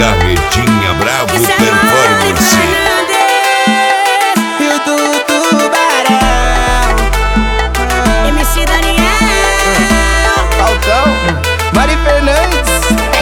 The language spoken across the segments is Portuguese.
Carretinha Bravo Performance. E o do Tubarão, MC Daniel, Falcão, Mari Fernandes.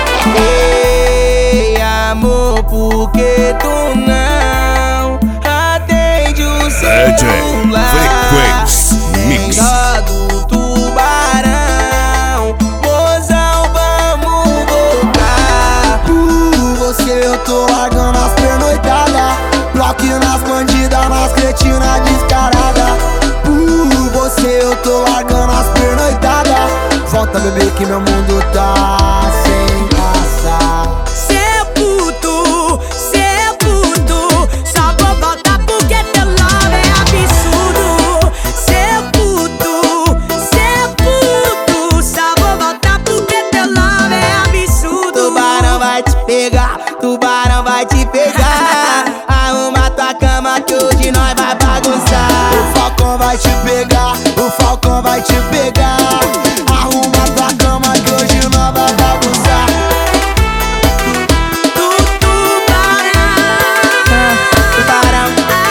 Ei, amor, por que tu não atende o celular? Frequência Mix. Do Tubarão, mozão, vamos voltar. Por você eu tô largando as pernoitadas, bloque nas bandidas, nas cretinas descarada. Por você eu tô largando as pernoitadas. Volta, bebê, que meu mundo tá sem graça. seu puto, só vou voltar porque teu love é absurdo. Seu puto, só vou voltar porque teu love é absurdo. Tubarão vai te pegar, tubarão vai te pegar. Arruma tua cama que hoje nós vai bagunçar. O Falcão vai te pegar, o Falcão vai te pegar. Arruma tua cama que hoje nós vai bagunçar. Tubarão,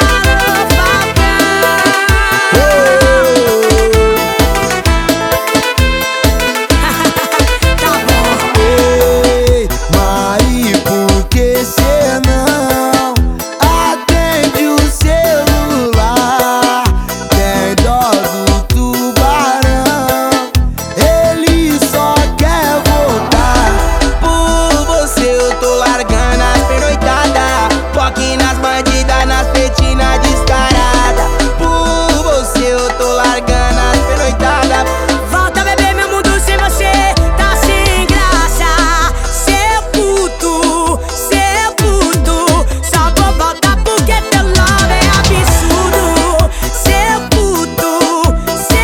ei, Mari, por que cê não atende o celular? Tem dó do tubarão, ele só quer voltar. Por você eu tô largando as pernoitadas, foque nas bandidas, nas petinas descarada. Por você eu tô largando as pernoitadas. volta, bebê, meu mundo sem você tá sem graça. Seu puto, só vou voltar porque teu love é absurdo. Seu puto,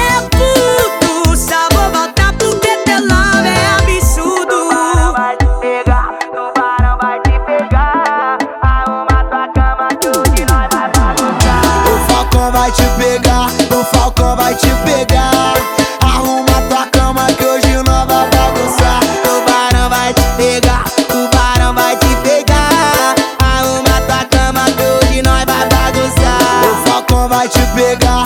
só vou voltar porque teu love é absurdo. Vai te pegar, tubarão vai te pegar. Arruma tua cama que hoje nós vai bagunçar. O Falcão vai te pegar, o Falcão vai te pegar. Arruma tua cama que hoje nós vai bagunçar. Tubarão vai te pegar, tubarão vai te pegar. Arruma tua cama que hoje nós vai bagunçar. O Falcão vai te pegar.